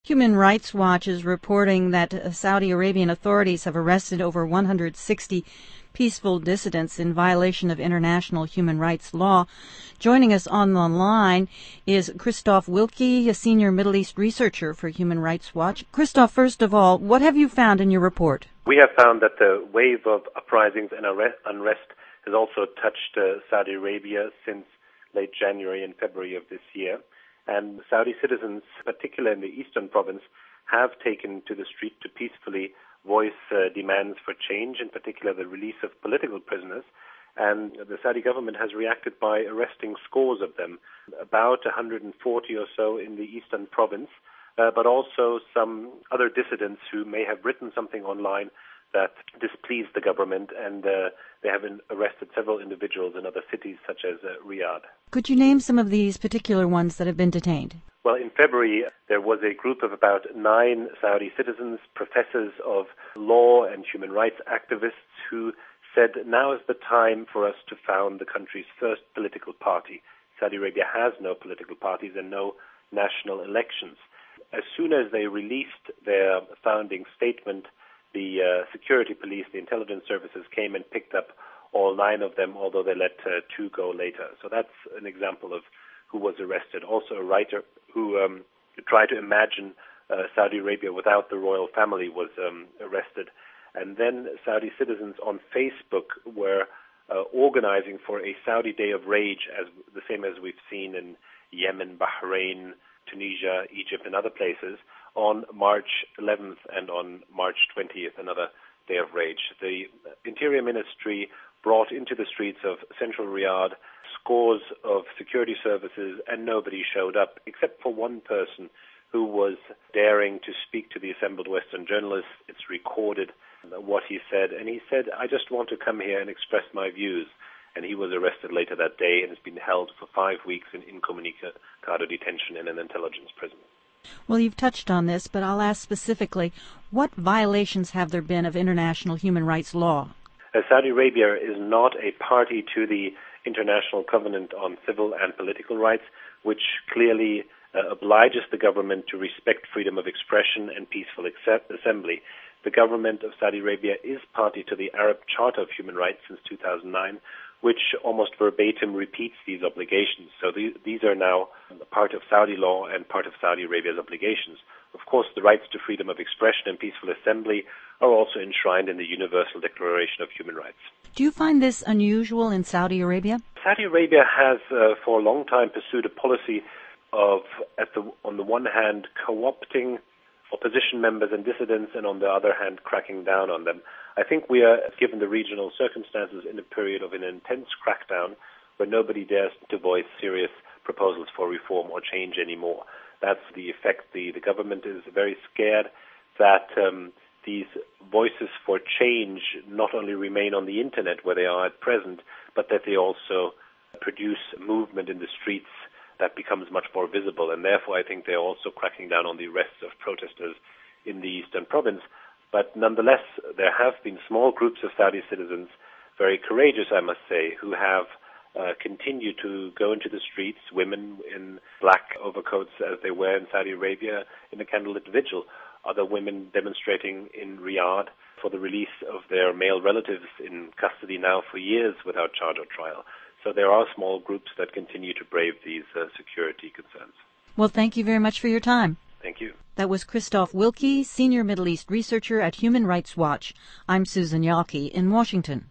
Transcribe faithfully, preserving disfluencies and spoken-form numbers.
Human Rights Watch is reporting that uh, Saudi Arabian authorities have arrested over one hundred sixty peaceful dissidents in violation of international human rights law. Joining us on the line is Christoph Wilkie, a senior Middle East researcher for Human Rights Watch. Christoph, first of all, what have you found in your report? We have found that the wave of uprisings and unrest has also touched uh, Saudi Arabia since late January and February of this year. And Saudi citizens, particularly in the eastern province, have taken to the street to peacefully voice uh, demands for change, in particular the release of political prisoners. And the Saudi government has reacted by arresting scores of them, about one hundred forty or so in the eastern province, uh, but also some other dissidents who may have written something online that displeased the government, and uh, they have been arrested several individuals in other cities such as uh, Riyadh. Could you name some of these particular ones that have been detained? Well, in February, there was a group of about nine Saudi citizens, professors of law and human rights activists, who said now is the time for us to found the country's first political party. Saudi Arabia has no political parties and no national elections. As soon as they released their founding statement, the uh, security police, the intelligence services came and picked up all nine of them, although they let uh, two go later. So that's an example of who was arrested. Also a writer who um, tried to imagine uh, Saudi Arabia without the royal family was um, arrested. And then Saudi citizens on Facebook were uh, organizing for a Saudi Day of Rage, as the same as we've seen in Yemen, Bahrain, Tunisia, Egypt, and other places, on March eleventh and on March twentieth, another Day of Rage. The Interior Ministry brought into the streets of central Riyadh scores of security services, and nobody showed up except for one person who was daring to speak to the assembled Western journalists. It's recorded what he said, and he said, "I just want to come here and express my views." And he was arrested later that day and has been held for five weeks in incommunicado detention in an intelligence prison. Well, you've touched on this, but I'll ask specifically, what violations have there been of international human rights law? Uh, Saudi Arabia is not a party to the International Covenant on Civil and Political Rights, which clearly uh, obliges the government to respect freedom of expression and peaceful accept- assembly. The government of Saudi Arabia is party to the Arab Charter of Human Rights since two thousand nine, which almost verbatim repeats these obligations. So the, these are now part of Saudi law and part of Saudi Arabia's obligations. Of course, the rights to freedom of expression and peaceful assembly are also enshrined in the Universal Declaration of Human Rights. Do you find this unusual in Saudi Arabia? Saudi Arabia has, uh, for a long time, pursued a policy of, at the, on the one hand, co-opting opposition members and dissidents, and on the other hand, cracking down on them. I think we are, given the regional circumstances, in a period of an intense crackdown where nobody dares to voice serious proposals for reform or change anymore. That's the effect. The, the government is very scared that um, these voices for change not only remain on the internet where they are at present, but that they also produce movement in the streets that becomes much more visible. And therefore, I think they're also cracking down on the arrests of protesters in the eastern province. But nonetheless, there have been small groups of Saudi citizens, very courageous, I must say, who have uh, continued to go into the streets, women in black overcoats as they wear in Saudi Arabia, in a candlelit vigil. Other women demonstrating in Riyadh for the release of their male relatives in custody now for years without charge or trial. So there are small groups that continue to brave these uh, security concerns. Well, thank you very much for your time. Thank you. That was Christoph Wilkie, senior Middle East researcher at Human Rights Watch. I'm Susan Yalke in Washington.